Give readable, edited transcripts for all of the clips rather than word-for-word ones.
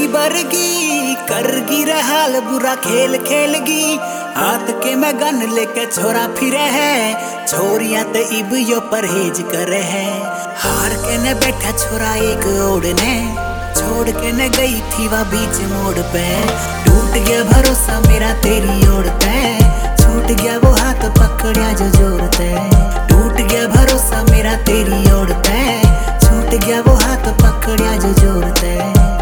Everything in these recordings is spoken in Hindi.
बरगी करगी रे हाल बुरा खेल खेलगी। हाथ के में गन लेके छोरा फिरे है, छोरियां ते इब यो परहेज करे है। हार के ने बैठा छोरा एक ओढ़ने, छोड़ के न गई थी वह बीच मोड़ पे। टूट गया भरोसा मेरा तेरी ओर पे, छूट गया वो हाथ पकड़ा जो जोर पे। टूट गया भरोसा मेरा तेरी ओर पे, छूट गया वो हाथ पकड़ा जो जोर पे।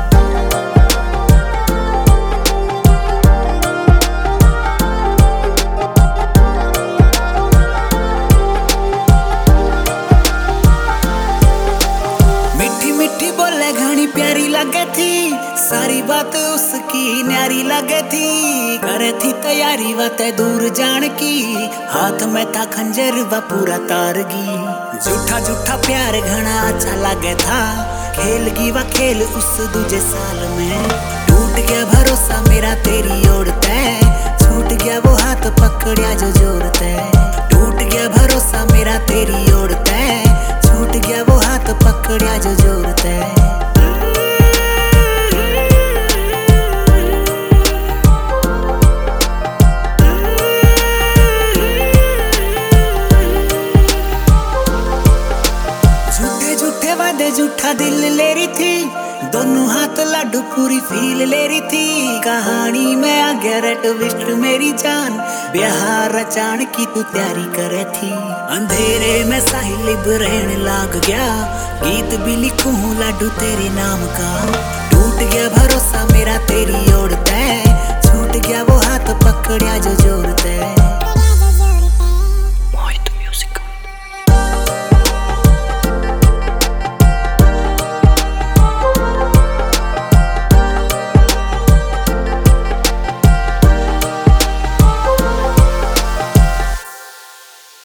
घनी प्यारी लगे थी, सारी बात उसकी न्यारी लगे थी। करे थी तैयारी वत दूर जान की, हाथ में था खंजर व पूरा तारगी। झूठा झूठा प्यार घना अच्छा लगे था, खेलगी व खेल उस दूजे साल में। टूट गया भरोसा मेरा तेरी ओर पे, छूट गया वो हाथ पकड़ा जो जोर पे। टूट गया भरोसा मेरा तेरी ओर पे, छूट गया वो हाथ पकड़ा जो जोर पे। झूठा दिल ले रही थी, दोनों हाथ लाडू पूरी फील ले रही थी। कहानी में आ गया रे ट्विस्ट मेरी जान, ब्याह रचान की तू तैयारी करे थी। अंधेरे में साहिल रहने लग गया, गीत भी लिखूं लाडू तेरे नाम का। टूट गया भरोसा मेरा तेरी ओर पे, छूट गया वो हाथ पकड़ा जो जोर पे।